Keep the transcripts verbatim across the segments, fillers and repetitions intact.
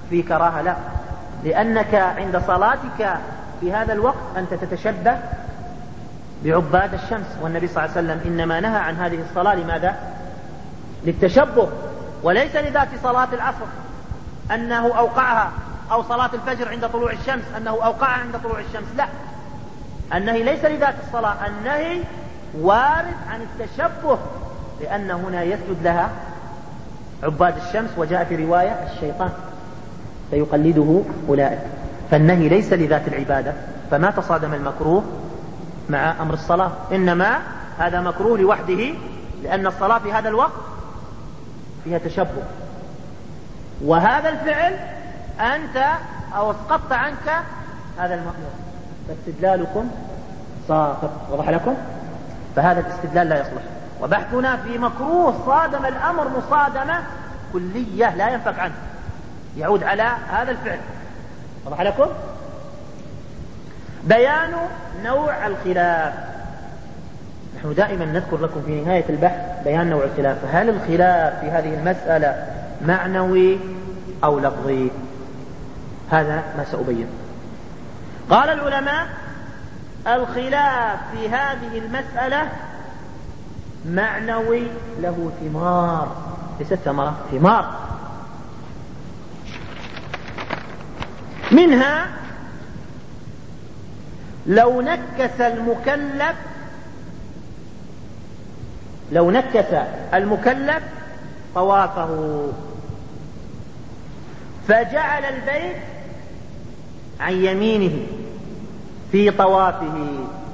في كراهة، لا، لأنك عند صلاتك في هذا الوقت أنت تتشبه بعباد الشمس، والنبي صلى الله عليه وسلم إنما نهى عن هذه الصلاة لماذا؟ للتشبه، وليس لذات صلاة العصر أنه أوقعها، أو صلاة الفجر عند طلوع الشمس أنه أوقعها عند طلوع الشمس، لا، النهي ليس لذات الصلاة، النهي وارد عن التشبه، لأن هنا يسجد لها عباد الشمس، وجاء في رواية الشيطان فيقلده أولئك، فالنهي ليس لذات العبادة، فما تصادم المكروه مع أمر الصلاة، إنما هذا مكروه لوحده، لأن الصلاة في هذا الوقت فيها تشبه، وهذا الفعل أنت أو اسقطت عنك هذا المأمور، فاستدلالكم ساقط. وضح لكم؟ فهذا الاستدلال لا يصلح، وبحثنا في مكروه صادم الأمر مصادمة كلية لا ينفك عنه، يعود على هذا الفعل. وضح لكم؟ بيان نوع الخلاف. نحن دائما نذكر لكم في نهاية البحث بيان نوع الخلاف، هل الخلاف في هذه المسألة معنوي أو لفظي؟ هذا ما سأبين. قال العلماء: الخلاف في هذه المسألة معنوي، له ثمار، ليست ثمرة، ثمار، منها لو نكس المكلف لو نكس المكلف طوافه فجعل البيت عن يمينه في طوافه،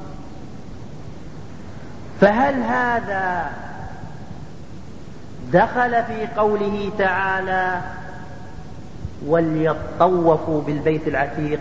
فهل هذا دخل في قوله تعالى وليطوفوا بالبيت العتيق،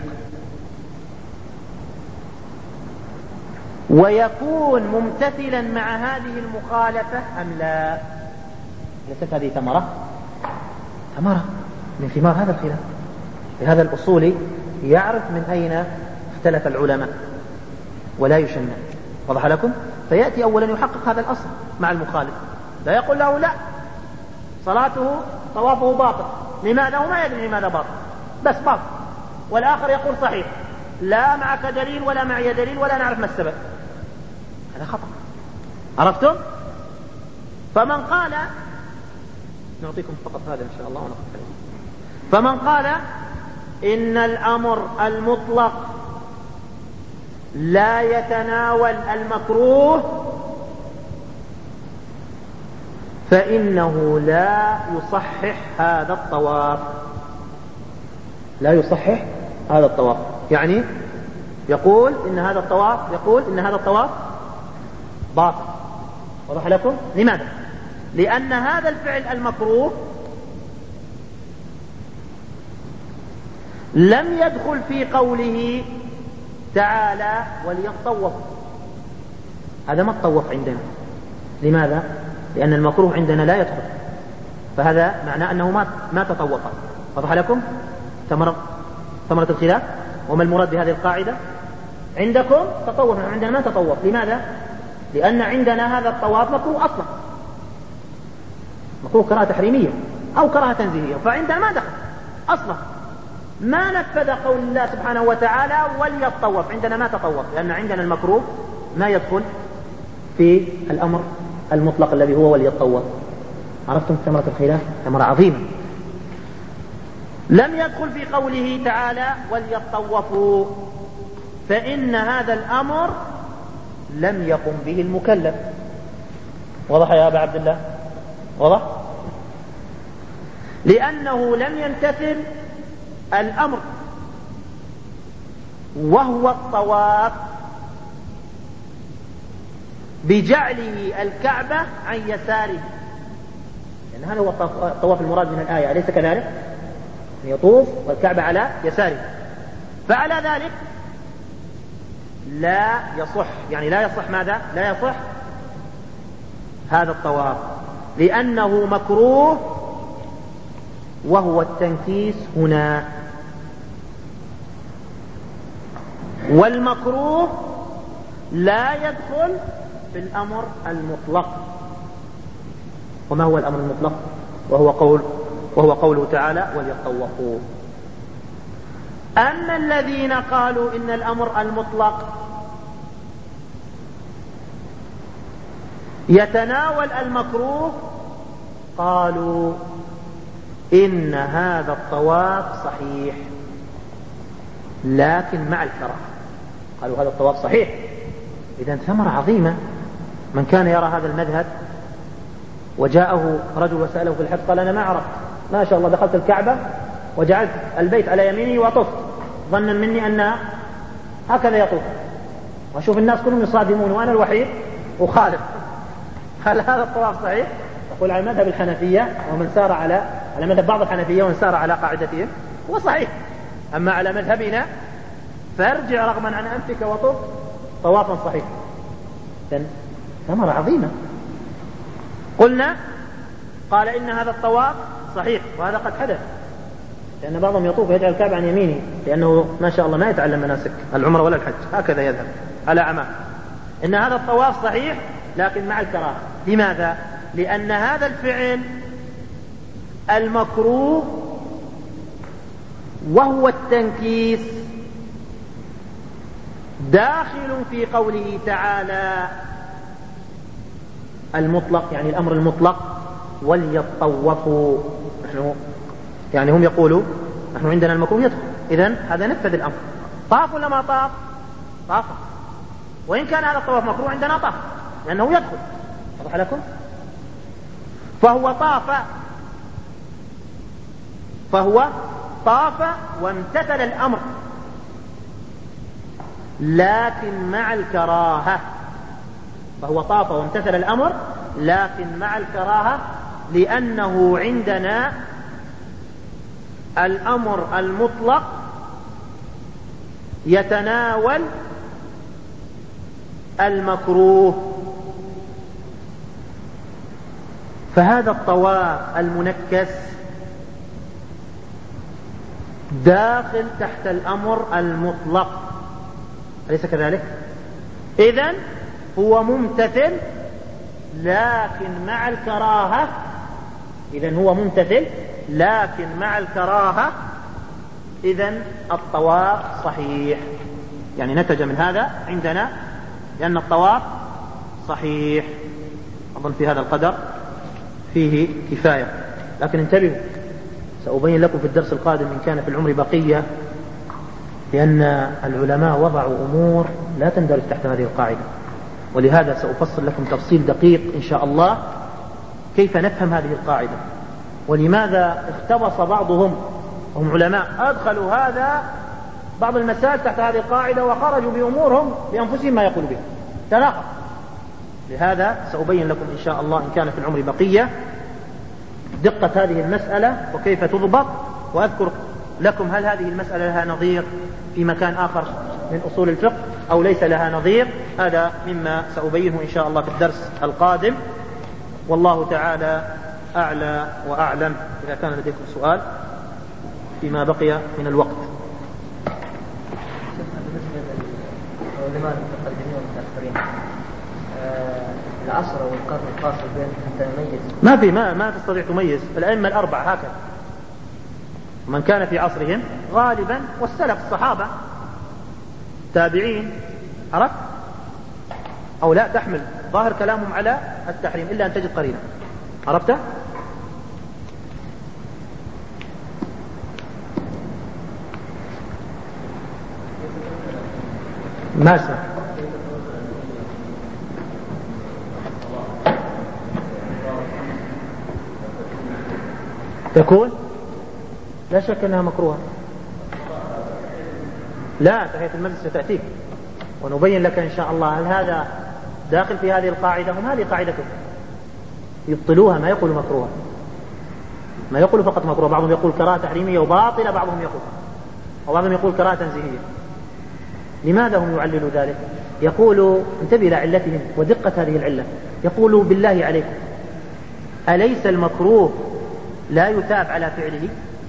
ويكون ممتثلا مع هذه المخالفة أم لا؟ ليست هذه ثمرة ثمرة من ثمار هذا الخلاف. لهذا الأصولي يعرف من أين اختلف العلماء ولا يشنع. وضح لكم؟ فيأتي أولا يحقق هذا الأصل مع المخالف، لا يقول له لا صلاته طوافه باطل، لماذا؟ وما يدري لماذا باطل، بس باطل. والآخر يقول صحيح، لا معك دليل ولا معي دليل ولا نعرف ما السبب، هذا خطأ. عرفتم؟ فمن قال، نعطيكم فقط هذا إن شاء الله ونقف عليه. فمن قال إن الأمر المطلق لا يتناول المكروه فإنه لا يصحح هذا الطواف، لا يصحح هذا الطواف، يعني يقول إن هذا الطواف يقول إن هذا الطواف باطل. وضح لكم؟ لماذا؟ لأن هذا الفعل المكروه لم يدخل في قوله تعالى وليطوف، هذا ما الطوف عندنا. لماذا؟ لأن المكروه عندنا لا يدخل، فهذا معناه أنه ما ما تطوف. وضح لكم ثمرة ثمرة الخلاف؟ وما المراد بهذه القاعدة؟ عندكم تطوف، عندنا ما تطوف. لماذا؟ لأن عندنا هذا الطواف مكروه أصلا، مكروه كراهة تحريمية أو كراهة تنزيهية، فعندنا ما دخل أصلا، ما نفذ قول الله سبحانه وتعالى وليطوف، عندنا ما تطوف، لأن عندنا المكروه ما يدخل في الأمر المطلق الذي هو وليطوف. عرفتم ثمرة الخلاف؟ ثمرة عظيمة. لم يدخل في قوله تعالى وليطوفوا، فإن هذا الأمر لم يقم به المكلف. وضح يا أبا عبد الله؟ وضح؟ لأنه لم يمتثل الأمر وهو الطواف بجعله الكعبة عن يساره، لأن هذا هو الطواف المراد من الآية، أليس كذلك؟ يطوف والكعبة على يساره، فعلى ذلك لا يصح، يعني لا يصح ماذا؟ لا يصح هذا الطواف، لأنه مكروه وهو التنكيس هنا، والمكروه لا يدخل في الأمر المطلق. وما هو الأمر المطلق؟ وهو قول وهو قوله تعالى وليطوفوا. أما الذين قالوا إن الأمر المطلق يتناول المكروه قالوا إن هذا الطواف صحيح لكن مع الكراهة. قالوا هذا الطواف صحيح، إذن ثمرة عظيمة. من كان يرى هذا المذهب وجاءه رجل وسأله في الحج قال أنا ما عرفت، ما شاء الله دخلت الكعبة وجعلت البيت على يميني وطفت ظنا مني أن هكذا يطوف، وأشوف الناس كلهم يصادمون وأنا الوحيد وخالف، هل هذا الطواف صحيح؟ يقول على مذهب الحنفية ومن سار على على مذهب بعض الحنفية ومن سار على قاعدتهم هو صحيح، أما على مذهبنا فارجع رغما عن أنفك وطف طوافا صحيح. إذن ثمرة عظيمة. قلنا قال إن هذا الطواف صحيح، وهذا قد حدث، لأن بعضهم يطوف ويجعل الكعبة عن يمينه لأنه ما شاء الله ما يتعلم مناسك العمرة ولا الحج، هكذا يذهب على عماه. إن هذا الطواف صحيح لكن مع الكراهة. لماذا؟ لأن هذا الفعل المكروه وهو التنكيس داخل في قوله تعالى المطلق، يعني الأمر المطلق وليطوفوا. نحن يعني هم يقولوا نحن عندنا المكروه يدخل، إذن هذا نفذ الأمر. طاف ولا ما طاف؟ طاف، وإن كان هذا الطواف مكروه عندنا طاف لأنه يدخل. واضح لكم؟ فهو طاف فهو طاف وامتثل الأمر لكن مع الكراهة. فهو طاف وامتثل الأمر لكن مع الكراهة، لأنه عندنا الأمر المطلق يتناول المكروه. فهذا الطواف المنكس داخل تحت الأمر المطلق، أليس كذلك؟ إذن هو ممتثل لكن مع الكراهة. إذن هو ممتثل لكن مع الكراهة، إذن الطواف صحيح. يعني نتج من هذا عندنا لأن الطواف صحيح. أظن في هذا القدر فيه كفاية، لكن انتبهوا سأبين لكم في الدرس القادم إن كان في العمر بقية، لأن العلماء وضعوا أمور لا تندرج تحت هذه القاعدة، ولهذا سأفصل لكم تفصيل دقيق إن شاء الله كيف نفهم هذه القاعدة، ولماذا اختبص بعضهم وهم علماء أدخلوا هذا بعض المسائل تحت هذه القاعدة وخرجوا بأمورهم بأنفسهم ما يقول به تناقض. لهذا سأبين لكم إن شاء الله إن كان في العمر بقية دقة هذه المسألة وكيف تضبط، وأذكر لكم هل هذه المسألة لها نظير في مكان آخر من أصول الفقه أو ليس لها نظير. هذا مما سأبينه إن شاء الله في الدرس القادم، والله تعالى أعلى وأعلم. إذا كان لديكم سؤال فيما بقي من الوقت. العصر والقرن الفاصل بين حتى نميز ما في ما ما تستطيع تميز. الأئمة الأربعة هكذا، من كان في عصرهم غالبا والسلف الصحابة تابعين، عرفت أو لا تحمل ظاهر كلامهم على التحريم إلا أن تجد قرينة، عرفت؟ ما اسمع تكون لا شك أنها مكروهة. لا، تحية المسجد ستأتيك ونبين لك إن شاء الله هل هذا داخل في هذه القاعدة. هم هذه قاعدتهم يبطلوها، ما يقول مكروه، ما يقول فقط مكروه. بعضهم يقول كراهة تحريمية وباطلة، بعضهم يقول وبعضهم يقول كراهة تنزيهية. لماذا هم يعللوا ذلك؟ يقولوا انتبه إلى علتهم ودقة هذه العلة. يقولوا بالله عليكم أليس المكروه لا يثاب على فعله؟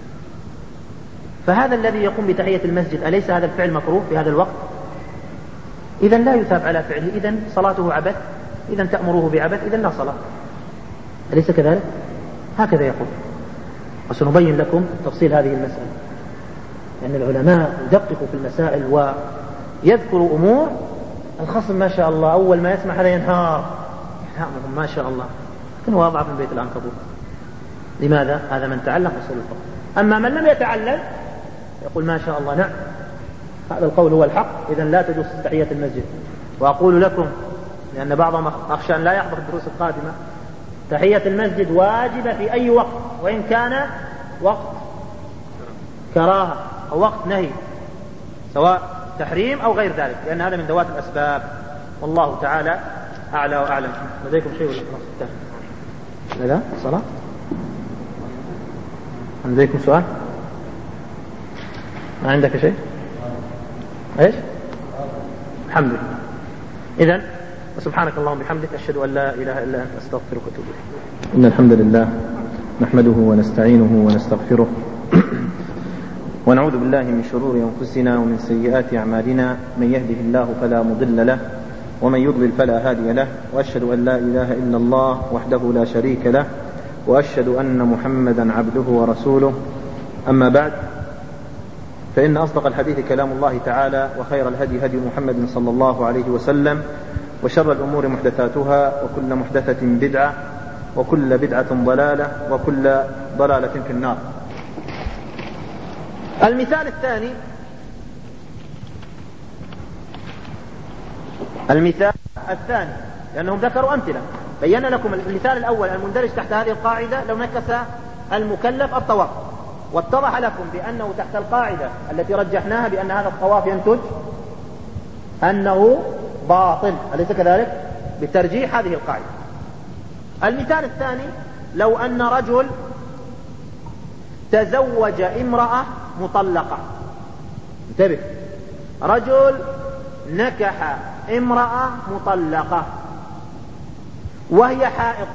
فهذا الذي يقوم بتحية المسجد أليس هذا الفعل مكروه في هذا الوقت؟ إذن لا يثاب على فعله، إذن صلاته عبث، إذن تأمره بعبث، إذن لا صلاة. أليس كذلك؟ هكذا يقول، وسنبين لكم تفصيل هذه المسألة. لأن العلماء يدققوا في المسائل ويذكروا أمور الخصم ما شاء الله أول ما يسمع هذا ينهار يفهمهم ما شاء الله، لكن هو أضعف من بيت العنكبوت. لماذا؟ هذا من تعلم أصول الفقه. أما من لم يتعلم يقول ما شاء الله نعم هذا القول هو الحق، إذن لا تجوز تحية المسجد. وأقول لكم لأن بعضهم أخشى أن لا يحضر الدروس القادمة، تحية المسجد واجبة في أي وقت، وإن كان وقت كراهة أو وقت نهي، سواء تحريم أو غير ذلك، لأن هذا من ذوات الأسباب. والله تعالى أعلى وأعلم. لديكم شيء ولا خلاص؟ لا لا صلاة. لديكم سؤال؟ ما عندك شيء؟ ايش؟ الحمد لله. إذن سبحانك اللهم وبحمدك أشهد أن لا إله إلا أنت أستغفرك وأتوب إليك. إن الحمد لله نحمده ونستعينه ونستغفره ونعوذ بالله من شرور أنفسنا ومن سيئات أعمالنا، من يهده الله فلا مضل له ومن يضلل فلا هادي له، وأشهد أن لا إله إلا الله وحده لا شريك له، وأشهد أن محمدا عبده ورسوله. أما بعد، فإن أصدق الحديث كلام الله تعالى، وخير الهدي هدي محمد صلى الله عليه وسلم، وشر الأمور محدثاتها، وكل محدثة بدعة، وكل بدعة ضلالة، وكل ضلالة في النار. المثال الثاني المثال الثاني لأنهم ذكروا أمثلة، بين لكم المثال الأول المندرج تحت هذه القاعدة لو نكس المكلف الطواف، واتضح لكم بأنه تحت القاعدة التي رجحناها بأن هذا الطواف ينتج أنه باطل، أليس كذلك؟ بترجيح هذه القاعدة. المثال الثاني لو أن رجل تزوج امرأة مطلقة، انتبه، رجل نكح امرأة مطلقة وهي حائض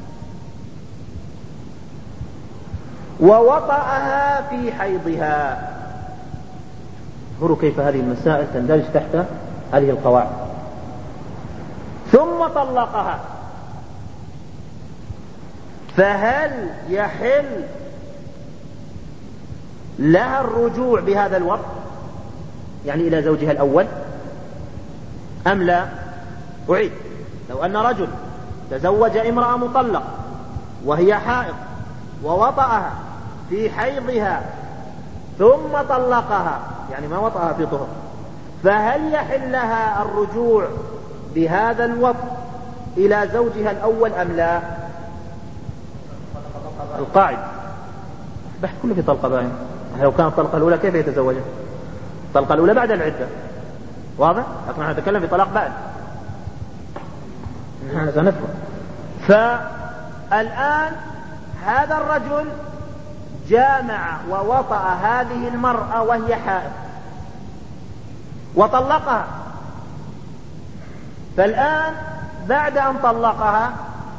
ووطأها في حيضها. انظروا كيف هذه المسائل تندرج تحت هذه القواعد. ثم طلقها، فهل يحل لها الرجوع بهذا الوقت يعني إلى زوجها الأول أم لا؟ أعيد، لو أن رجل تزوج امرأة مطلقة وهي حائض ووطأها في حيضها ثم طلقها، يعني ما وطأها في طهر، فهل يحل لها الرجوع بهذا الوقت إلى زوجها الأول أم لا؟ القاعدة بحث كله في طلقة باين. لو كانت الطلقة الأولى كيف يتزوجها؟ الطلقة الأولى بعد العدة، واضح؟ لكن نحن نتكلم في طلاق بعد، نحن سنفهم. فالآن هذا الرجل جامع ووطأ هذه المرأة وهي حائض وطلقها، فالآن بعد أن طلقها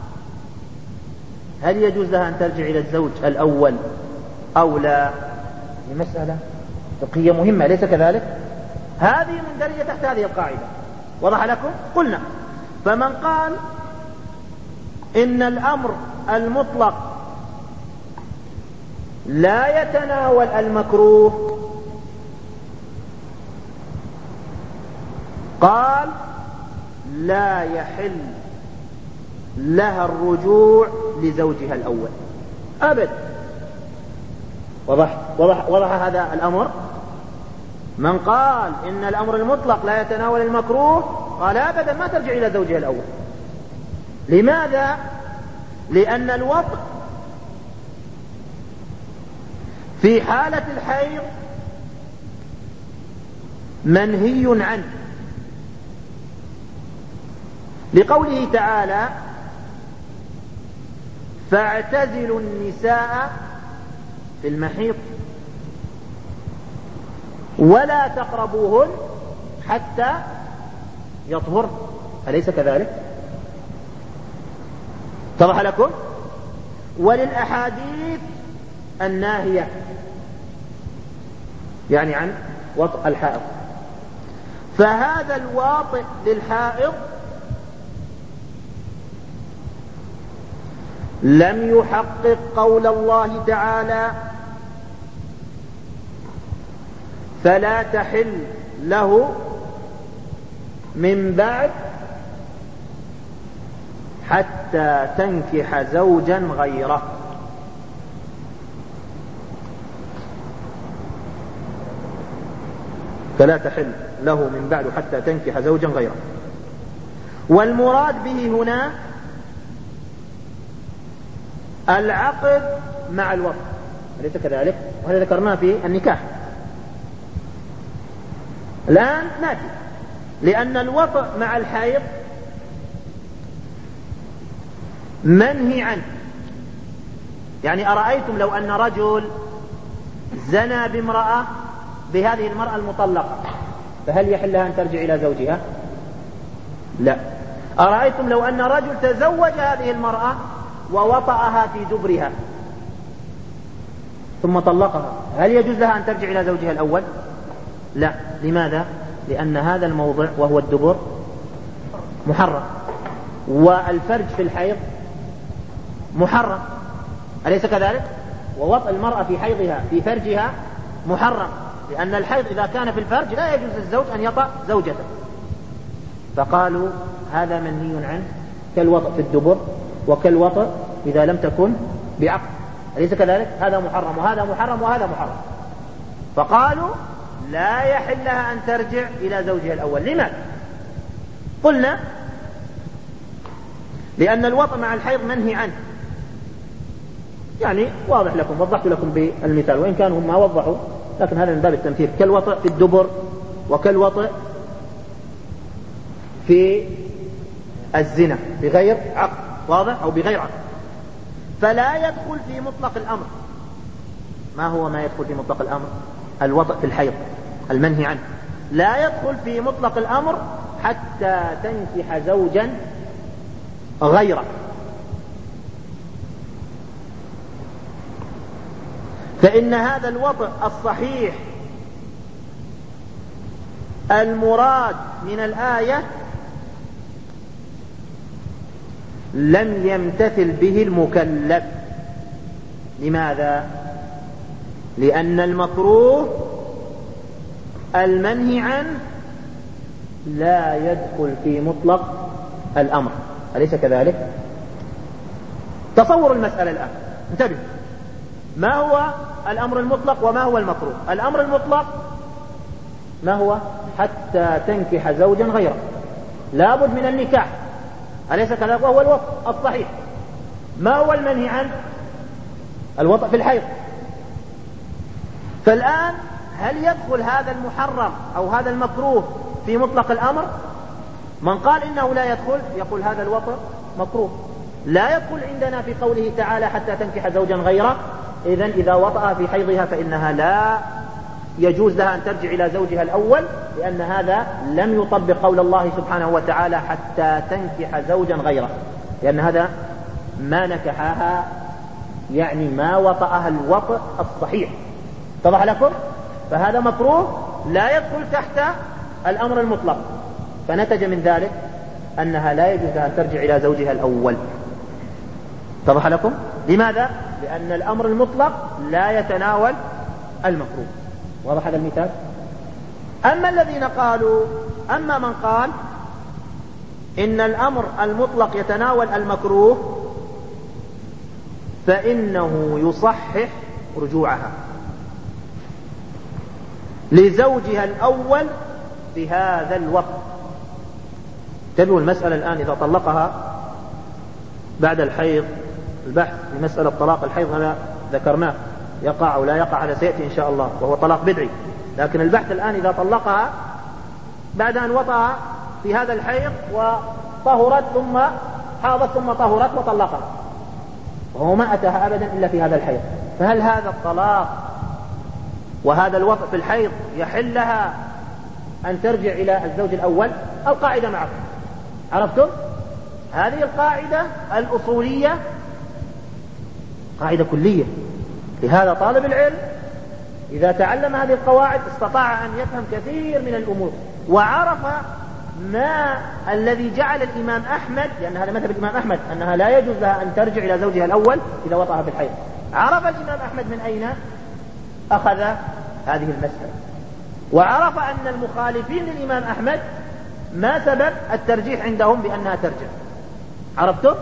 هل يجوز لها أن ترجع إلى الزوج الأول أو لا؟ هذه مسألة فقهية مهمة، ليس كذلك؟ هذه مندرجة تحت هذه القاعدة. وضح لكم؟ قلنا فمن قال إن الأمر المطلق لا يتناول المكروه قال لا يحل لها الرجوع لزوجها الأول أبد. وضح, وضح, وضح هذا الأمر. من قال إن الأمر المطلق لا يتناول المكروه قال أبدا ما ترجع إلى زوجها الأول. لماذا؟ لأن الوطء في حالة الحيض منهي عنه، لقوله تعالى فاعتزلوا النساء في المحيض ولا تقربوهن حتى يطهرن، أليس كذلك؟ اتضح لكم؟ وللأحاديث الناهية يعني عن وطء الحائض، فهذا الواطئ للحائض لم يحقق قول الله تعالى فلا تحل له من بعد حتى تنكح زوجا غيره. فلا تحل له من بعد حتى تنكح زوجا غيره. والمراد به هنا العقد مع الوطء، أليس كذلك؟ وهذا ذكرناه في النكاح. الآن ناتي، لأن الوطء مع الحيض منهي عنه. يعني أرأيتم لو أن رجل زنى بامرأة بهذه المرأة المطلقة، فهل يحل لها أن ترجع إلى زوجها؟ لا. أرأيتم لو أن رجل تزوج هذه المرأة ووطأها في دبرها ثم طلقها، هل يجوز لها أن ترجع إلى زوجها الأول؟ لا. لماذا؟ لأن هذا الموضع وهو الدبر محرم، والفرج في الحيض محرم، أليس كذلك؟ ووطأ المرأة في حيضها في فرجها محرم، لأن الحيض إذا كان في الفرج لا يجوز للزوج أن يطأ زوجته. فقالوا هذا منهي عنه كالوطأ في الدبر وكالوطأ إذا لم تكن بعقد، أليس كذلك؟ هذا محرم وهذا محرم وهذا محرم. فقالوا لا يحل لها أن ترجع إلى زوجها الأول. لماذا؟ قلنا لأن الوطأ مع الحيض منهي عنه، يعني واضح لكم، وضحت لكم بالمثال وإن كانوا هم ما وضحوا، لكن هذا من باب التمثيل. كالوطأ في الدبر وكالوطأ في الزنا بغير عقد، واضح؟ أو بغير عقد. فلا يدخل في مطلق الأمر. ما هو ما يدخل في مطلق الأمر؟ الوطأ في الحيض المنهي عنه لا يدخل في مطلق الأمر حتى تنكح زوجا غيره. فإن هذا الوطأ الصحيح المراد من الآية لم يمتثل به المكلف. لماذا؟ لأن المكروه المنهي عنه لا يدخل في مطلق الأمر، أليس كذلك؟ تصور المسألة الآن، انتبه، ما هو الأمر المطلق وما هو المكروه؟ الأمر المطلق ما هو؟ حتى تنكح زوجا غيره، لابد من النكاح، أليس كذلك؟ وهو الوطء الصحيح. ما هو المنهي عنه؟ الوطء في الحيض. فالآن هل يدخل هذا المحرم أو هذا المكروه في مطلق الأمر؟ من قال إنه لا يدخل يقول هذا الوطء مكروه. لا يدخل عندنا في قوله تعالى حتى تنكح زوجا غيره. إذن إذا وطأ في حيضها فإنها لا يجوز لها أن ترجع إلى زوجها الأول، لأن هذا لم يطبق قول الله سبحانه وتعالى حتى تنكح زوجا غيره، لأن هذا ما نكحها، يعني ما وطأها الوطأ الصحيح. اتضح لكم؟ فهذا مكروه لا يدخل تحت الأمر المطلق، فنتج من ذلك أنها لا يجوز لها أن ترجع إلى زوجها الأول. اتضح لكم؟ لماذا؟ لأن الأمر المطلق لا يتناول المكروه. واضح هذا المثال؟ أما الذين قالوا أما من قال إن الأمر المطلق يتناول المكروه فإنه يصحح رجوعها لزوجها الأول في هذا الوقت. تبدو المسألة الآن إذا طلقها بعد الحيض، البحث في مسألة طلاق الحيض هذا ذكرناه يقع أو لا يقع، هذا سيأتي إن شاء الله، وهو طلاق بدعي. لكن البحث الآن إذا طلقها بعد أن وطأها في هذا الحيض وطهرت ثم حاضت ثم طهرت وطلقها، وهو ما أتاها أبدا إلا في هذا الحيض، فهل هذا الطلاق وهذا الوطء في الحيض يحل لها أن ترجع إلى الزوج الأول؟ القاعدة معكم، عرفتم؟ هذه القاعدة الأصولية قاعدة كلية، لهذا طالب العلم إذا تعلم هذه القواعد استطاع أن يفهم كثير من الأمور، وعرف ما الذي جعل الإمام أحمد، لأن هذا مذهب الإمام أحمد أنها لا يجوز لها أن ترجع إلى زوجها الأول إذا وطأها في الحيض. عرف الإمام أحمد من أين أخذ هذه المسألة؟ وعرف أن المخالفين للإمام أحمد ما سبب الترجيح عندهم بأنها ترجع. عرفتم؟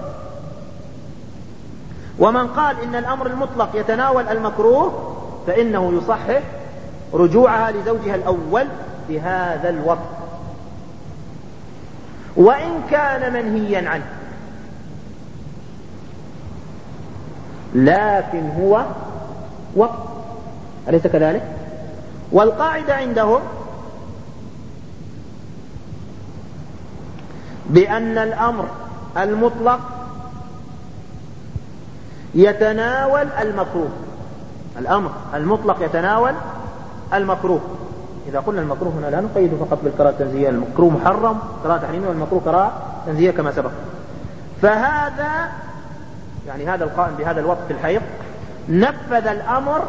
ومن قال إن الأمر المطلق يتناول المكروه فإنه يصحح رجوعها لزوجها الأول في هذا الوقت وإن كان منهيا عنه، لكن هو وقت، أليس كذلك؟ والقاعدة عندهم بأن الأمر المطلق يتناول المكروه. الأمر المطلق يتناول المكروه. إذا قلنا المكروه هنا لا نقيد فقط بالكراهة التنزيهية، المكروه محرم كراهة تحريمية والمكروه كراهة تنزيهية كما سبق. فهذا يعني هذا القائم بهذا الوقت في الحيض نفذ الأمر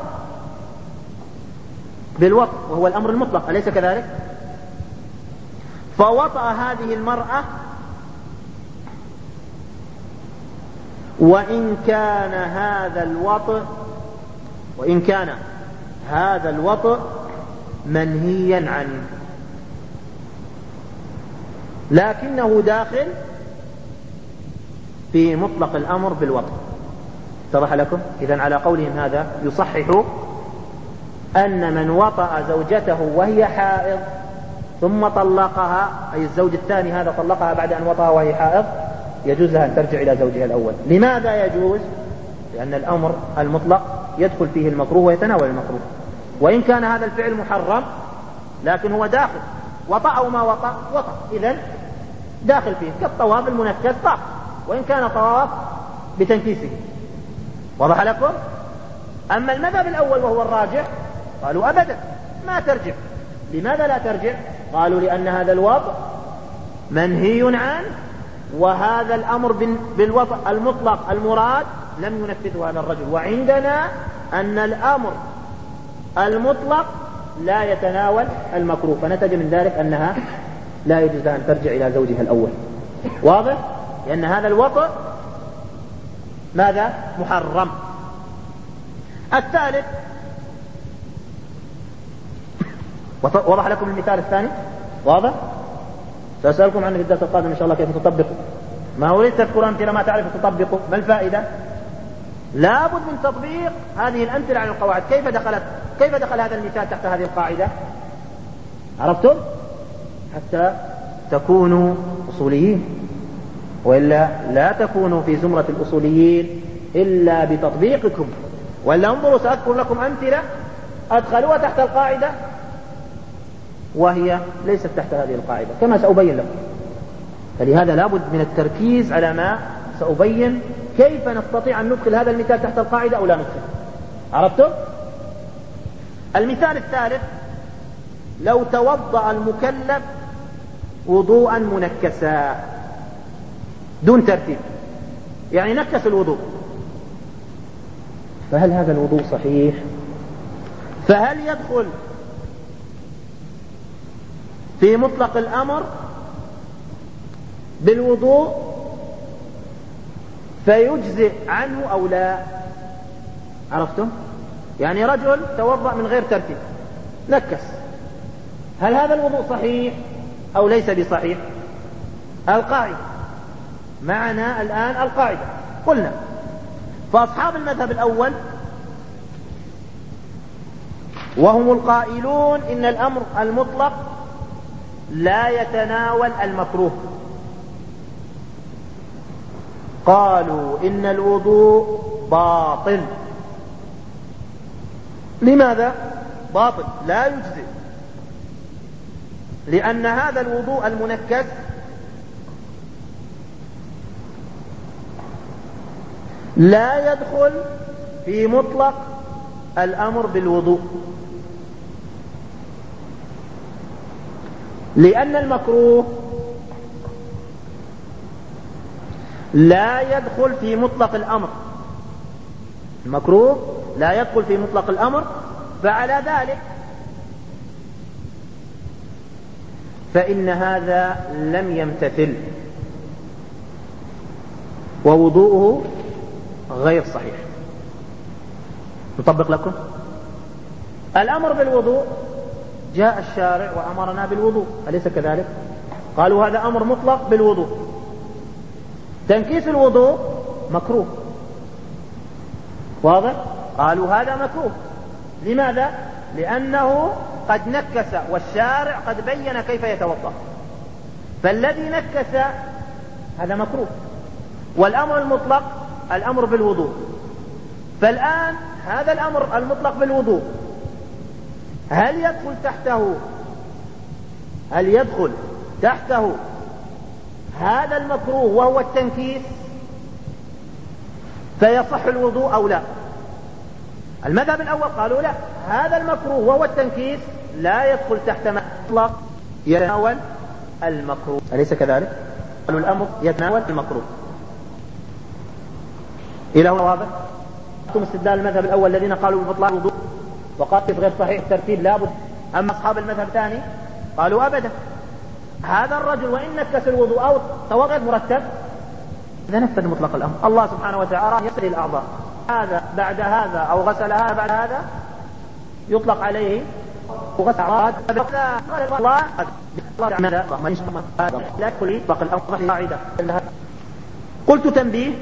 بالوقت وهو الأمر المطلق، أليس كذلك؟ فوطأ هذه المرأة وإن كان هذا الوطء وإن كان هذا الوطء منهيا عنه، لكنه داخل في مطلق الأمر بالوطء. اتضح لكم؟ إذن على قولهم هذا يصحح أن من وطأ زوجته وهي حائض ثم طلقها، أي الزوج الثاني هذا طلقها بعد أن وطأها وهي حائض، يجوز لها أن ترجع إلى زوجها الأول. لماذا يجوز؟ لأن الأمر المطلق يدخل فيه المكروه ويتناول المكروه، وإن كان هذا الفعل محرم لكن هو داخل، وطأ أو ما وطأ وطأ، إذن داخل فيه كالطواف المنكس طاف وإن كان طواف بتنكيسه. وضح لكم؟ أما المذهب الأول وهو الراجح قالوا أبدا ما ترجع. لماذا لا ترجع؟ قالوا لأن هذا الوطء منهي عنه، وهذا الأمر بالوطء المطلق المراد لم ينفذه هذا الرجل، وعندنا أن الأمر المطلق لا يتناول المكروه، فنتج من ذلك أنها لا يجوز أن ترجع إلى زوجها الأول. واضح؟ لأن هذا الوطء ماذا؟ محرم. الثالث، وضح لكم المثال الثاني؟ واضح؟ سأسألكم عنه في الدرس القادم إن شاء الله كيف تطبقوا. ما أريد تذكر أمثلة ما تعرف تطبقوا، ما الفائدة؟ لابد من تطبيق هذه الأمثلة على القواعد. كيف دخلت كيف دخل هذا المثال تحت هذه القاعدة؟ عرفتم؟ حتى تكونوا أصوليين، وإلا لا تكونوا في زمرة الأصوليين إلا بتطبيقكم. وإلا انظروا سأذكر لكم أمثلة أدخلوها تحت القاعدة وهي ليست تحت هذه القاعدة كما سأبين لكم. فلهذا لابد من التركيز على ما سأبين كيف نستطيع أن ندخل هذا المثال تحت القاعدة أو لا ندخل. عرفتم؟ المثال الثالث، لو توضأ المكلف وضوءا منكسا دون ترتيب، يعني نكس الوضوء، فهل هذا الوضوء صحيح؟ فهل يدخل في مطلق الأمر بالوضوء فيجزئ عنه أو لا؟ عرفتم؟ يعني رجل توضأ من غير ترتيب نكس، هل هذا الوضوء صحيح أو ليس بصحيح؟ القاعدة معنا الآن القاعدة. قلنا فأصحاب المذهب الأول وهم القائلون إن الأمر المطلق لا يتناول المكروه قالوا إن الوضوء باطل. لماذا باطل؟ لا يجزئ، لأن هذا الوضوء المنكس لا يدخل في مطلق الأمر بالوضوء، لأن المكروه لا يدخل في مطلق الأمر. المكروه لا يدخل في مطلق الأمر، فعلى ذلك فإن هذا لم يمتثل ووضوءه غير صحيح. نطبق لكم الأمر بالوضوء جاء الشارع وأمرنا بالوضوء، أليس كذلك؟ قالوا هذا أمر مطلق بالوضوء. تنكيس الوضوء مكروه، واضح؟ قالوا هذا مكروه. لماذا؟ لأنه قد نكس والشارع قد بين كيف يتوضأ، فالذي نكس هذا مكروه، والأمر المطلق الأمر بالوضوء. فالآن هذا الأمر المطلق بالوضوء هل يدخل تحته هل يدخل تحته هذا المكروه وهو التنكيس فيصح الوضوء أو لا؟ المذهب الأول قالوا لا، هذا المكروه وهو التنكيس لا يدخل تحت مطلق يتناول المكروه، أليس كذلك؟ قالوا الأمر يتناول المكروه. إلى هنا واضح؟ ثم استدلال المذهب الأول الذين قالوا ببطلان الوضوء وقال غير صحيح الترتيب لابد. أما أصحاب المذهب الثاني قالوا أبدا، هذا الرجل وإن نكس الوضوء أو توضأ مرتب إذا نفذ مطلق الأمر. الله سبحانه وتعالى يسري الأعضاء، هذا بعد هذا أو غسل هذا بعد هذا يطلق عليه وغسل هذا. قلت تنبيه: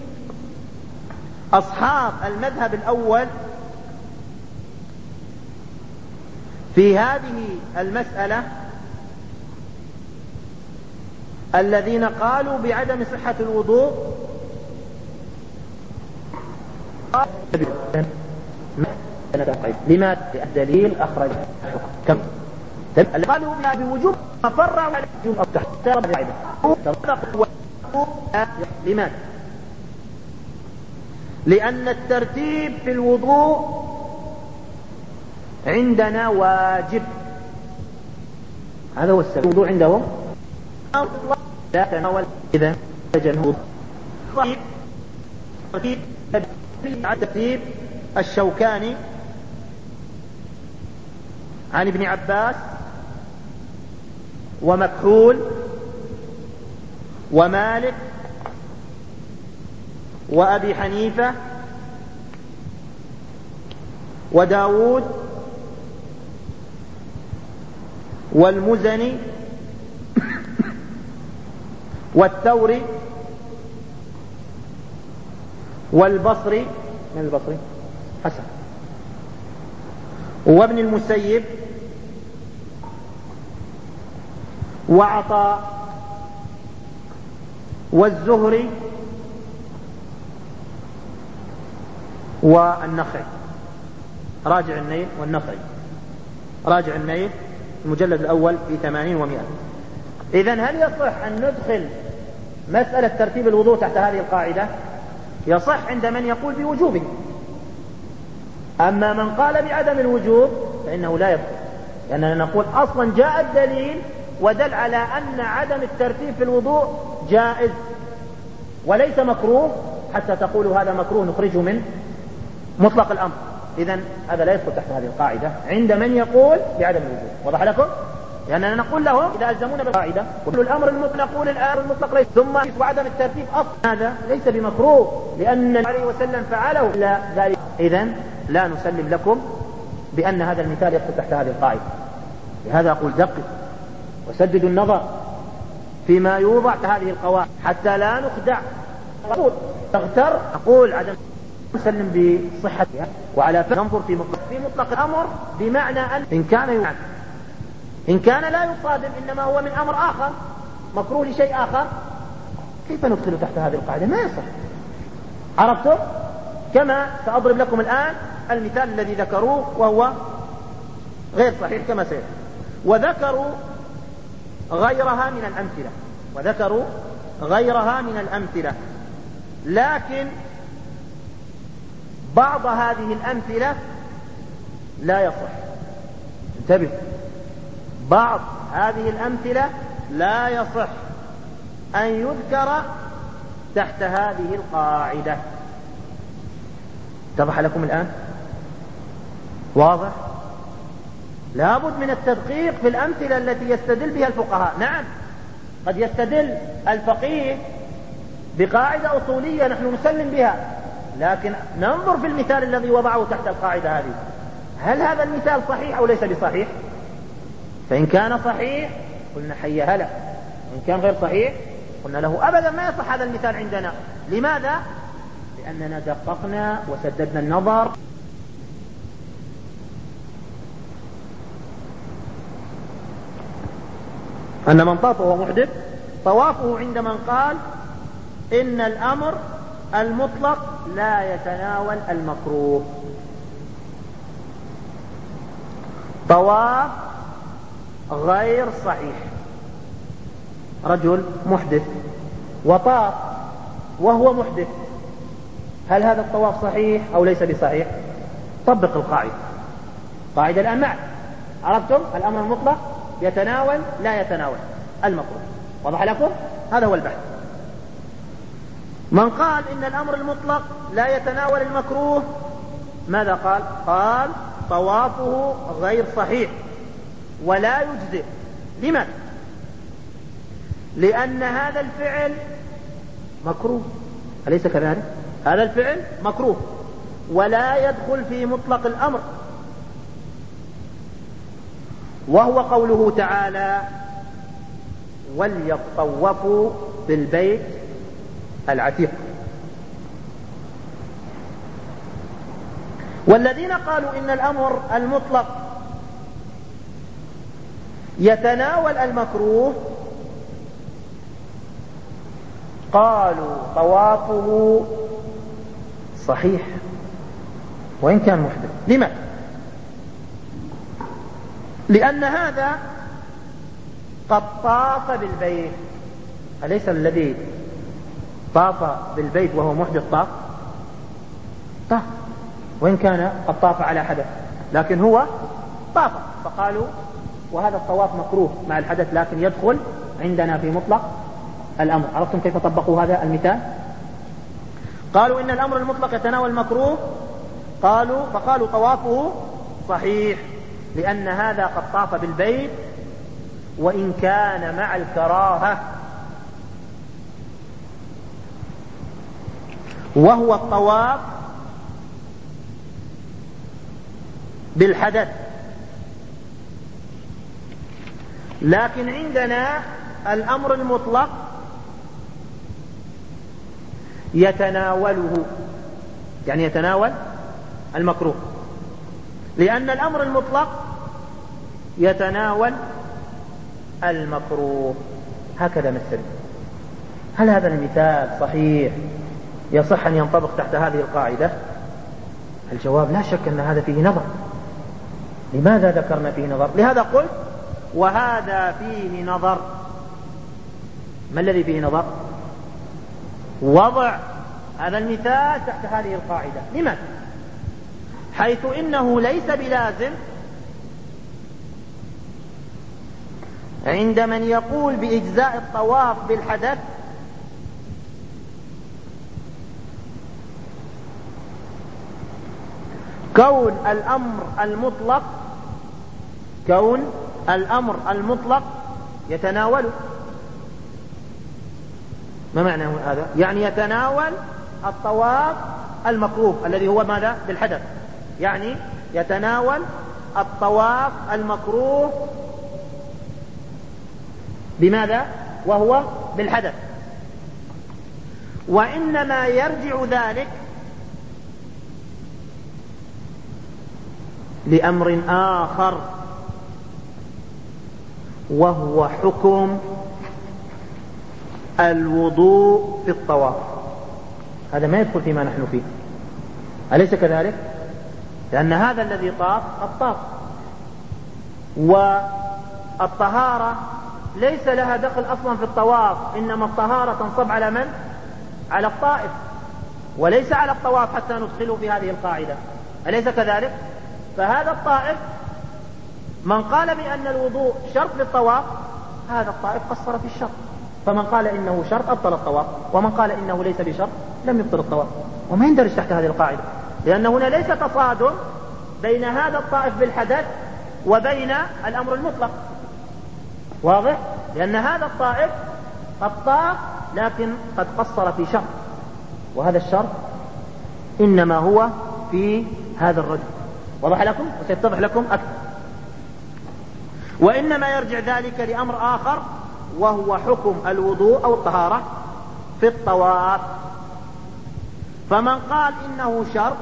أصحاب المذهب الأول في هذه المسألة الذين قالوا بعدم صحة الوضوء لما الدليل أخرج كم قالوا بوجوب فرع على وجوب لماذا؟ لأن الترتيب في الوضوء عندنا واجب، هذا هو السبب. الوضوء عندهم لا تناول إذا تجنب ترتيب الشوكاني عن ابن عباس ومكحول ومالك وأبي حنيفة وداود والمزني والثوري والبصري من البصري حسن وابن المسيب وعطاء والزهري والنخعي. راجع النيل والنخعي، راجع النيل المجلد الأول في ثمانين ومئة. إذن هل يصح أن ندخل مسألة ترتيب الوضوء تحت هذه القاعدة؟ يصح عند من يقول بوجوبه، أما من قال بعدم الوجوب فإنه لا يدخل، لأننا نقول أصلا جاء الدليل ودل على أن عدم الترتيب في الوضوء جائز وليس مكروه حتى تقولوا هذا مكروه نخرجه من مطلق الأمر. إذن هذا لا يدخل تحت هذه القاعدة عند من يقول بعدم الوجوب. وضح لكم؟ لأننا نقول لهم إذا ألزمونا بالقاعدة وكل الأمر المطلق نقول الأمر المطلق ليس ثم وعدم الترتيب أصلا هذا ليس بمكروه لأن النبي عليه وسلم فعله إلا ذلك. إذن لا نسلم لكم بأن هذا المثال يدخل تحت هذه القاعدة. لهذا أقول دقق وسددوا النظر فيما يوضع هذه القواعد حتى لا نخدع أقول تغتر أقول عدم نسلم بصحتها وعلى فهم ننظر في مطلق في مطلق الأمر بمعنى أن إن كان يوعد إن كان لا يصادم إنما هو من أمر آخر مكروه لشيء آخر كيف ندخل تحت هذه القاعدة؟ ما يصح. عرفتم؟ كما سأضرب لكم الآن المثال الذي ذكروه وهو غير صحيح كما سيأتي. وذكروا غيرها من الأمثلة وذكروا غيرها من الأمثلة لكن بعض هذه الأمثلة لا يصح. انتبه، بعض هذه الأمثلة لا يصح أن يذكر تحت هذه القاعدة. اتضح لكم الآن؟ واضح؟ لابد من التدقيق في الأمثلة التي يستدل بها الفقهاء. نعم قد يستدل الفقيه بقاعدة أصولية نحن نسلم بها، لكن ننظر في المثال الذي وضعه تحت القاعدة هذه، هل هذا المثال صحيح أو ليس بصحيح؟ فإن كان صحيح قلنا حي هلا، وإن كان غير صحيح قلنا له أبدا ما يصح هذا المثال عندنا. لماذا؟ لأننا دققنا وسددنا النظر. أن من طاف وهو محدث طوافه عند من قال إن الأمر المطلق لا يتناول المكروه. طواف غير صحيح، رجل محدث وطاف وهو محدث، هل هذا الطواف صحيح أو ليس بصحيح؟ طبق القاعدة، قاعدة الآن معك، عرفتم؟ الأمر المطلق يتناول لا يتناول المكروه. وضح لكم؟ هذا هو البحث. من قال إن الأمر المطلق لا يتناول المكروه ماذا قال؟ قال طوافه غير صحيح ولا يجزئ. لماذا؟ لأن هذا الفعل مكروه، أليس كذلك؟ هذا الفعل مكروه ولا يدخل في مطلق الأمر، وهو قوله تعالى وليطوفوا بالبيت العتيق. والذين قالوا إن الأمر المطلق يتناول المكروه قالوا طوافه صحيح وإن كان محدث. لماذا؟ لأن هذا قد طاف بالبيت، أليس الذي طاف بالبيت وهو محدث طاف؟ طاف وإن كان قد طاف على حدث، لكن هو طاف، فقالوا وهذا الطواف مكروه مع الحدث لكن يدخل عندنا في مطلق الأمر. عرفتم كيف طبقوا هذا المثال؟ قالوا إن الأمر المطلق يتناول المكروه، قالوا فقالوا طوافه صحيح لأن هذا قد طاف بالبيت وإن كان مع الكراهة، وهو الطواف بالحدث. لكن عندنا الأمر المطلق يتناوله، يعني يتناول المكروه، لأن الأمر المطلق يتناول المكروه. هكذا مثل. هل هذا المثال صحيح يصح أن ينطبق تحت هذه القاعدة؟ الجواب لا شك أن هذا فيه نظر. لماذا ذكرنا فيه نظر؟ لهذا قلت وهذا فيه نظر. ما الذي فيه نظر؟ وضع هذا المثال تحت هذه القاعدة. لماذا؟ حيث إنه ليس بلازم عند من يقول بإجزاء الطواف بالحدث كون الأمر المطلق كون الأمر المطلق يتناوله. ما معنى هذا؟ يعني يتناول الطواف المكروه الذي هو ماذا؟ بالحدث، يعني يتناول الطواف المكروه بماذا؟ وهو بالحدث. وإنما يرجع ذلك لأمر آخر وهو حكم الوضوء في الطواف. هذا ما يدخل فيما نحن فيه، أليس كذلك؟ لأن هذا الذي طاف الطاف، والطهارة ليس لها دخل أصلا في الطواف، إنما الطهارة تنصب على من؟ على الطائف، وليس على الطواف حتى ندخله في هذه القاعدة، أليس كذلك؟ فهذا الطائف من قال بأن الوضوء شرط للطواف هذا الطائف قصر في الشرط، فمن قال إنه شرط أبطل الطواف، ومن قال إنه ليس بشرط لم يبطل الطواف، وما يندرج تحت هذه القاعدة، لأن هنا ليس تصادم بين هذا الطائف بالحدث وبين الأمر المطلق. واضح؟ لأن هذا الطائف قد طاف لكن قد قصر في شرط، وهذا الشرط إنما هو في هذا الرجل. وضح لكم وسيتضح لكم أكثر. وإنما يرجع ذلك لأمر آخر، وهو حكم الوضوء أو الطهارة في الطواف. فمن قال إنه شرط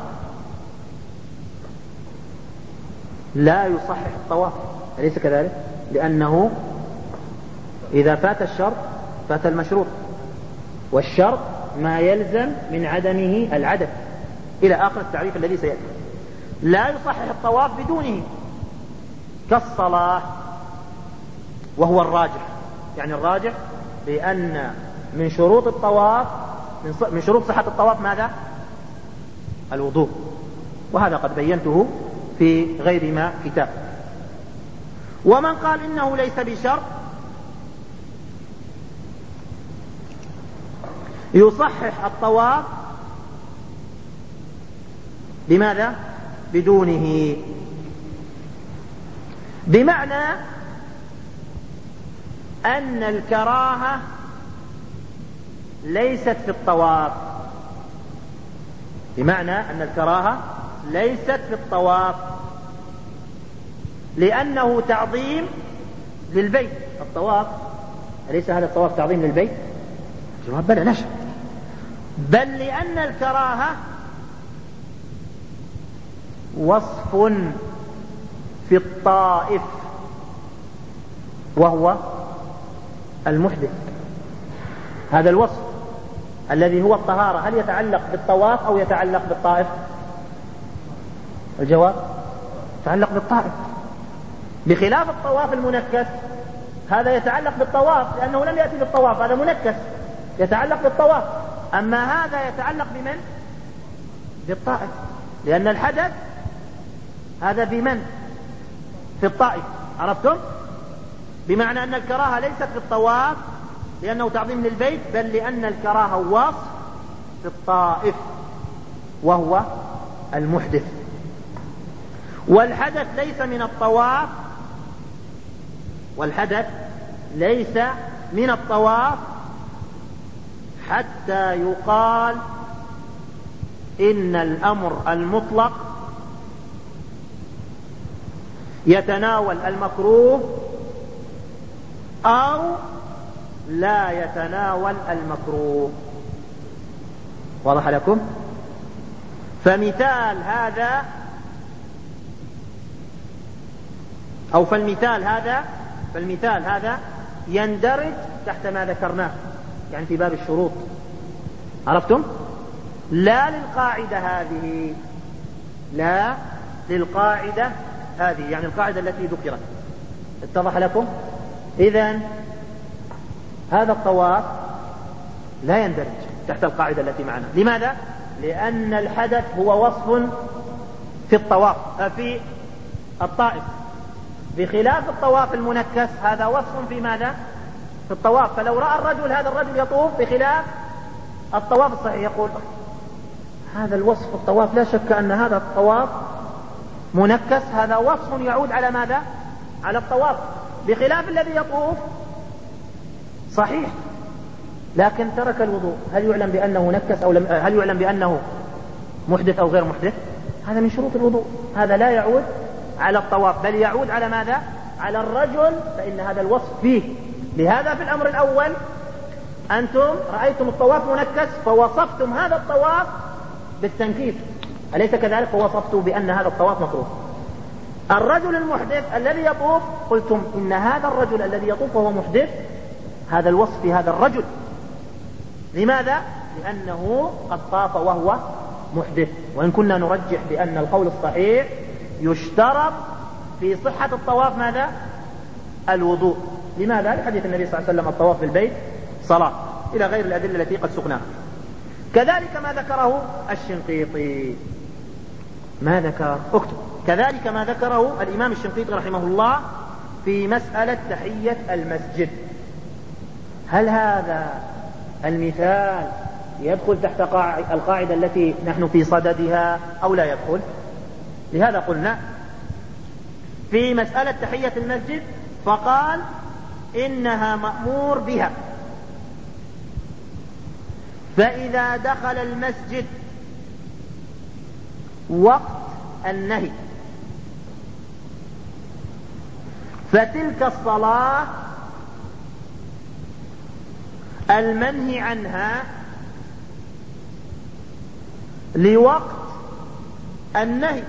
لا يصحح الطواف، أليس كذلك؟ لأنه إذا فات الشرط فات المشروط، والشرط ما يلزم من عدمه العدم، إلى آخر التعريف الذي سيأتي. لا يصحح الطواف بدونه، كالصلاة، وهو الراجح. يعني الراجح بأن من شروط الطواف من شروط صحة الطواف ماذا؟ الوضوء، وهذا قد بينته في غير ما كتاب. ومن قال إنه ليس بشرط يصحح الطواف بماذا؟ بدونه، بمعنى أن الكراهة ليست في الطواف، بمعنى أن الكراهة ليست في الطواف، لأنه تعظيم للبيت. الطواف أليس هذا الطواف تعظيم للبيت؟ جواب بلى، لا شك، بل لأن الكراهة وصف في الطائف وهو المحدث. هذا الوصف الذي هو الطهارة هل يتعلق بالطواف أو يتعلق بالطائف؟ الجواب يتعلق بالطائف، بخلاف الطواف المنكس، هذا يتعلق بالطواف لأنه لم يأتي بالطواف، هذا منكس يتعلق بالطواف. أما هذا يتعلق بمن؟ بالطائف، لأن الحدث هذا بمن؟ في الطائف. عرفتم؟ بمعنى أن الكراهة ليست في الطواف لأنه تعظيم للبيت، بل لأن الكراهة وصف في الطائف وهو المحدث. والحدث ليس من الطواف، والحدث ليس من الطواف حتى يقال إن الأمر المطلق يتناول المكروه أو لا يتناول المكروه. واضح لكم؟ فمثال هذا أو فالمثال هذا فالمثال هذا يندرج تحت ما ذكرناه، يعني في باب الشروط. عرفتم؟ لا للقاعدة هذه، لا للقاعدة هذه، يعني القاعدة التي ذكرت. اتضح لكم؟ إذن هذا الطواف لا يندرج تحت القاعدة التي معنا. لماذا؟ لأن الحدث هو وصف في الطواف في الطائف، بخلاف الطواف المنكس هذا وصف في ماذا؟ في الطواف. فلو رأى الرجل هذا الرجل يطوف بخلاف الطواف الصحيح يقول هذا الوصف في الطواف، لا شك أن هذا الطواف منكس، هذا وصف يعود على ماذا؟ على الطواف، بخلاف الذي يطوف صحيح لكن ترك الوضوء. هل يعلم بأنه نكس أو لم؟ هل يعلم بأنه محدث أو غير محدث؟ هذا من شروط الوضوء. هذا لا يعود على الطواف بل يعود على ماذا؟ على الرجل، فإن هذا الوصف فيه. لهذا في الأمر الأول أنتم رأيتم الطواف منكس فوصفتم هذا الطواف بالتنكيس، أليس كذلك؟ فوصفتوا بأن هذا الطواف مكروه. الرجل المحدث الذي يطوف قلتم إن هذا الرجل الذي يطوف وهو محدث، هذا الوصف في هذا الرجل. لماذا؟ لأنه قد طاف وهو محدث. وإن كنا نرجح بأن القول الصحيح يشترط في صحة الطواف ماذا؟ الوضوء. لماذا؟ لحديث النبي صلى الله عليه وسلم الطواف بالبيت صلاة، إلى غير الأدلة التي قد سقناها. كذلك ما ذكره الشنقيطي، ما ذكر اكتب كذلك ما ذكره الإمام الشنقيطي رحمه الله في مسألة تحية المسجد. هل هذا المثال يدخل تحت القاعدة التي نحن في صددها أو لا يدخل؟ لهذا قلنا في مسألة تحية المسجد فقال إنها مأمور بها، فإذا دخل المسجد وقت النهي فتلك الصلاة المنهي عنها لوقت النهي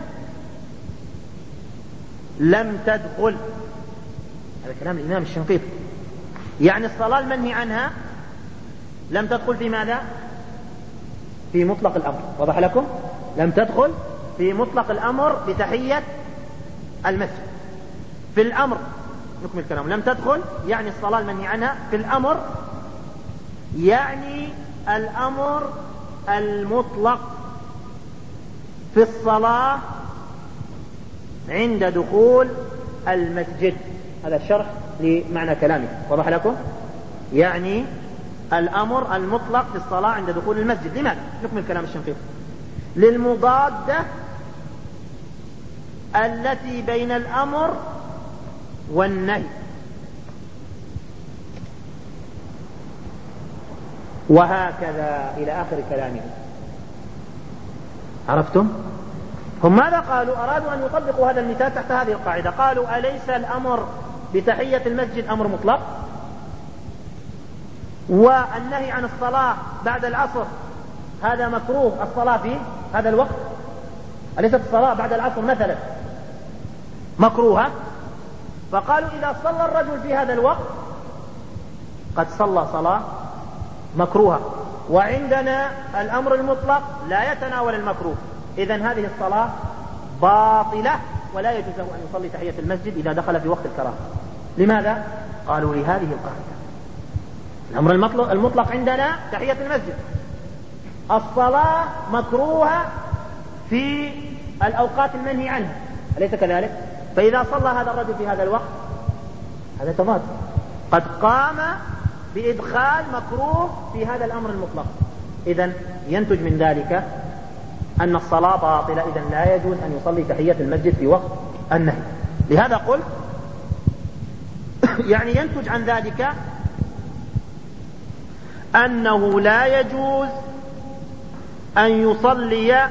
لم تدخل. هذا كلام الإمام الشنقيطي. يعني الصلاة المنهي عنها لم تدخل في ماذا؟ في مطلق الأمر. وضح لكم؟ لم تدخل في مطلق الأمر بتحية المسجد. في الأمر نكمل الكلام. لم تدخل يعني الصلاة المنهي عنها في الأمر، يعني الأمر المطلق في الصلاة عند دخول المسجد. هذا الشرح لمعنى كلامه. وضح لكم؟ يعني الأمر المطلق في الصلاة عند دخول المسجد. لماذا؟ نكمل كلام الشنقيطي. للمضادة التي بين الأمر والنهي. وهكذا إلى آخر كلامه. عرفتم؟ هم ماذا قالوا؟ أرادوا أن يطبقوا هذا المثال تحت هذه القاعدة. قالوا أليس الأمر بتحية المسجد أمر مطلق؟ والنهي عن الصلاة بعد العصر هذا مكروه الصلاة في هذا الوقت؟ أليست الصلاة بعد العصر مثلا مكروهة؟ فقالوا إذا صلى الرجل في هذا الوقت قد صلى صلاة مكروهة، وعندنا الأمر المطلق لا يتناول المكروه، إذن هذه الصلاة باطلة ولا يجوز له أن يصلي تحية المسجد إذا دخل في وقت الكراهة. لماذا؟ قالوا لهذه القاعدة. الأمر المطلق عندنا تحية المسجد، الصلاة مكروهة في الأوقات المنهي عنها، أليس كذلك؟ فإذا صلى هذا الرجل في هذا الوقت هذا تضاد، قد قام بإدخال مكروه في هذا الأمر المطلق. إذن ينتج من ذلك أن الصلاة باطلة، إذن لا يجوز أن يصلي تحية المسجد في وقت النهي. لهذا قلت يعني ينتج عن ذلك أنه لا يجوز أن يصلي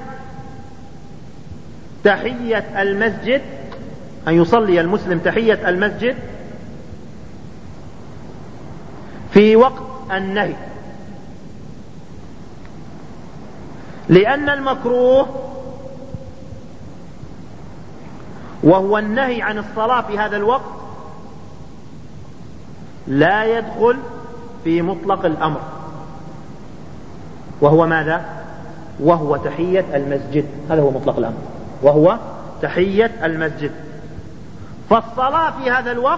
تحية المسجد، أن يصلي المسلم تحية المسجد في وقت النهي، لأن المكروه وهو النهي عن الصلاة في هذا الوقت لا يدخل في مطلق الأمر، وهو ماذا؟ وهو تحية المسجد. هذا هو مطلق الأمر، وهو تحية المسجد. فالصلاة في هذا الوقت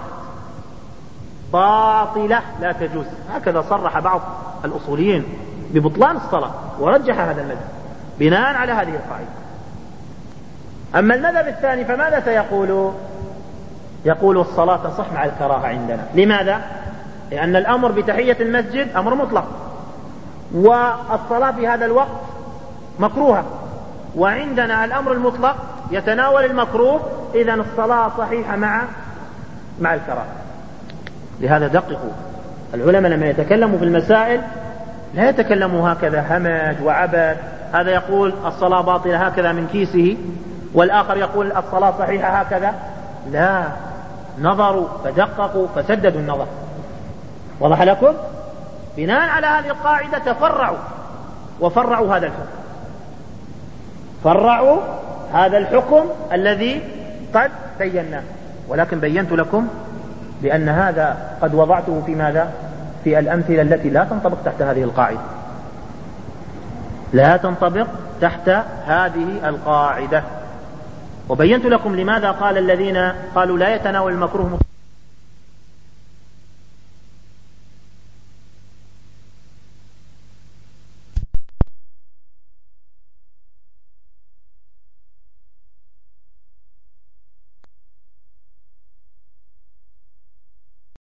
باطلة لا تجوز. هكذا صرح بعض الأصوليين ببطلان الصلاة ورجح هذا المذهب بناء على هذه القاعدة. أما المذهب الثاني فماذا سيقول؟ يقول الصلاة تصح مع الكراهة عندنا. لماذا؟ لأن الأمر بتحية المسجد أمر مطلق، والصلاة في هذا الوقت مكروهة، وعندنا الأمر المطلق يتناول المكروه، إذن الصلاة صحيحة مع مع الكراهة. لهذا دققوا العلماء لما يتكلموا في المسائل لا يتكلموا هكذا همج وعبث، هذا يقول الصلاة باطلة هكذا من كيسه، والآخر يقول الصلاة صحيحة هكذا. لا، نظروا فدققوا فسددوا النظر. وضح لكم؟ بناء على هذه القاعدة تفرعوا وفرعوا هذا الحكم، فرعوا هذا الحكم الذي قد بيناه، ولكن بينت لكم بأن هذا قد وضعته في ماذا؟ في الأمثلة التي لا تنطبق تحت هذه القاعدة، لا تنطبق تحت هذه القاعدة. وبينت لكم لماذا قال الذين قالوا لا يتناول المكروه